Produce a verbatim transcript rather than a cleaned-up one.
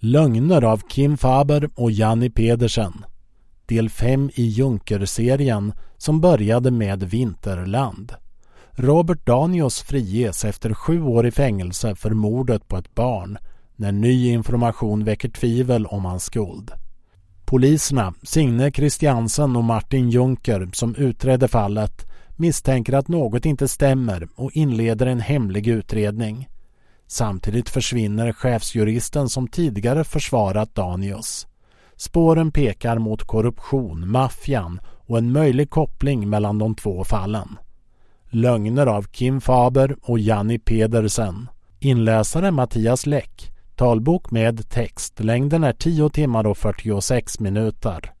Lögner av Kim Faber och Janni Pedersen. Del fem i Junker-serien som började med Vinterland. Robert Danius friges efter sju år i fängelse för mordet på ett barn när ny information väcker tvivel om hans skuld. Poliserna, Signe Christiansen och Martin Junker, som utredde fallet, misstänker att något inte stämmer och inleder en hemlig utredning. Samtidigt försvinner chefsjuristen som tidigare försvarat Danius. Spåren pekar mot korruption, maffian och en möjlig koppling mellan de två fallen. Lögner av Kim Faber och Janni Pedersen. Inläsare Mattias Läck. Talbok med text. Längden är tio timmar och fyrtiosex minuter.